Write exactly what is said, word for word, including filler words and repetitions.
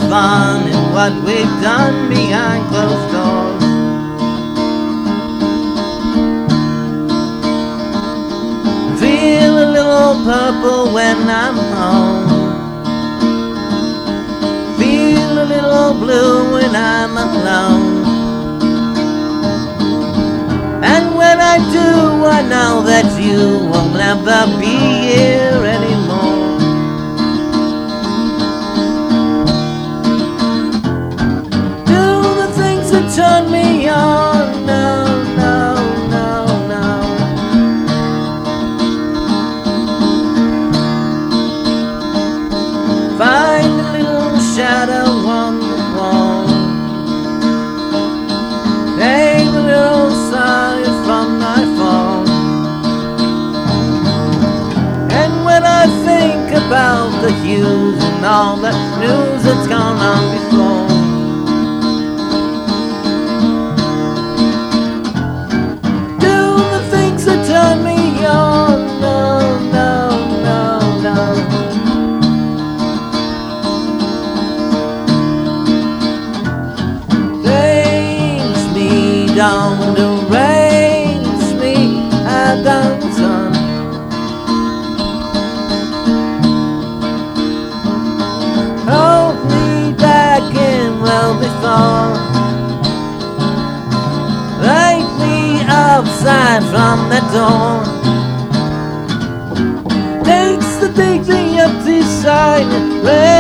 fun in what we've done behind closed doors. Feel a little purple when I'm home. Feel a little blue when I'm alone. And when I do, I know that you will never be here anymore. Do the things that turn me on. No, no, no, no. Find a little shadow on the wall. Take a little sigh from my phone. And when I think about the hues and all the news that's gone on before, do the things that turn me on. No, no, no, no. Don't arrange me, I don't turn. Hold me back in well before. Light me outside from the door. Takes the big thing up this side.